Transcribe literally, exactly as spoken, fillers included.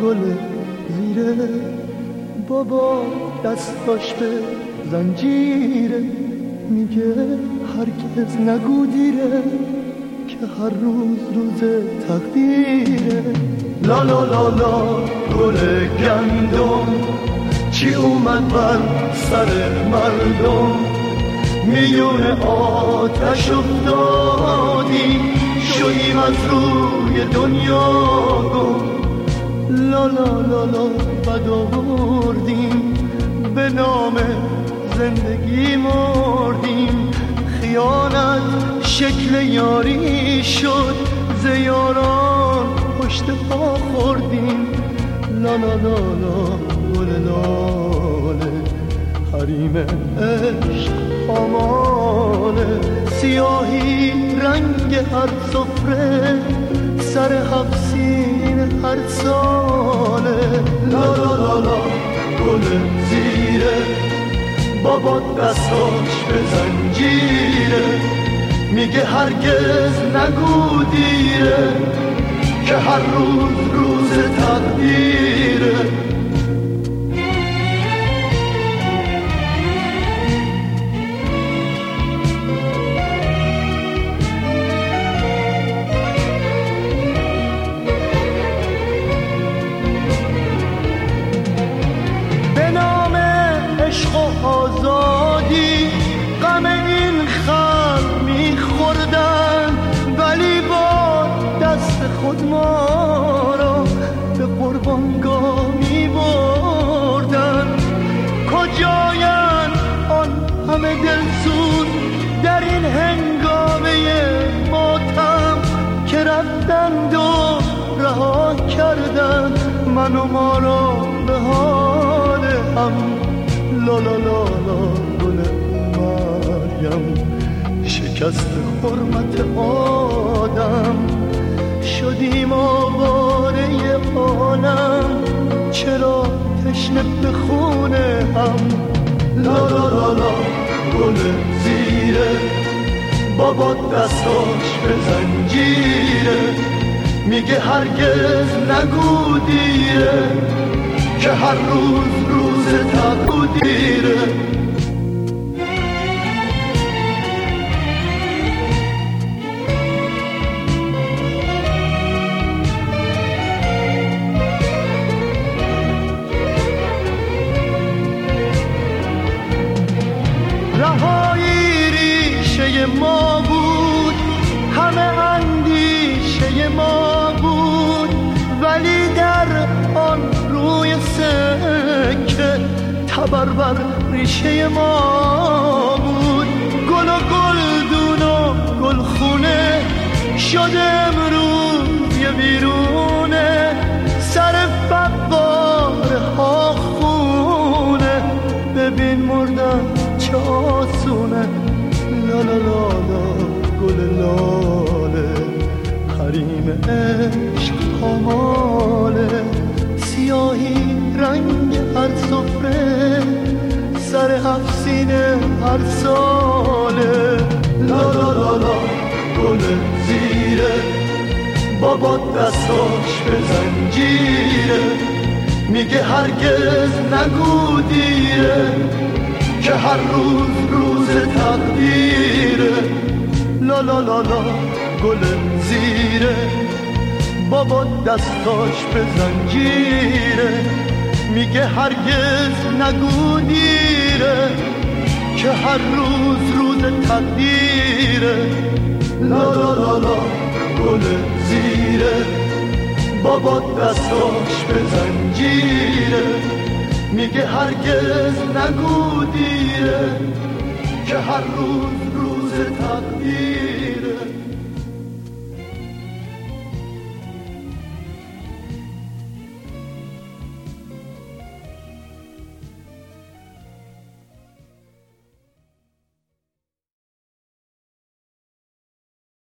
گل زیره، بابا دستاش به زنجیره، میگه هرگز نگو دیره که هر روز روز تقدیره. لا لا لا لا گل گندم چی اومد بر سر مردم، میون آتش افتادیم شدیم از روی دنیا گم. لا لا لا لا بد آوردیم به نام زندگی مردیم، خیانت شکل یاری شد ز یاران پشت پا خوردیم. لا لا لا لا گل لاله حریم عشق آماله، سیاهی رنگ هر سفره سر هفسین هر ساله. لا لا لا لا گل زیره، بابا دستاش به زنجیره، میگه هرگز نگو دیره که هر روز روز تقدیره. عشق و آزادی غم این خلق میخوردن، ولی با دست خود ما را به قربانگاه میبردن. کجاین آن همه دلسوز در این هنگامه ماتم که رفتند و رها کردن من و ما را به حال هم. لا لا لا لا گل مریم شکست حرمت آدم، شدیم آواره عالم چرا تشنه به خون هم. لا لا لا لا گل زیره، بابا دستاش به زنجیره، میگه هرگز نگو دیره که هر روز روز تقدیره. رهایی ریشه ما بود، همه اندیشه ما بود، ولی در آن روی سکه تبر بر ریشه ما بود. گل و گلدون و گلخونه شده امروز یه بیرونه، سر فقاره ها خونه، ببین مردن چه آسونه. لا لا لا لا گل لاله حریم عشق پاماله، سیاهی رنگ هر سفره سر هفسین هر ساله. لا لا لا لا گل زیره، بابا دستاش به زنجیره، میگه هرگز نگو دیره که هر روز روز تقدیره. لا لا لا لا گل زیره، بابا دستاش به زنجیره، میگه هرگز نگو دیره که هر روز روز تقدیره. لا لا لا لا گل زیره، بابا دستاش به زنجیره، میگه هرگز نگو دیره که هر روز روز تقدیره.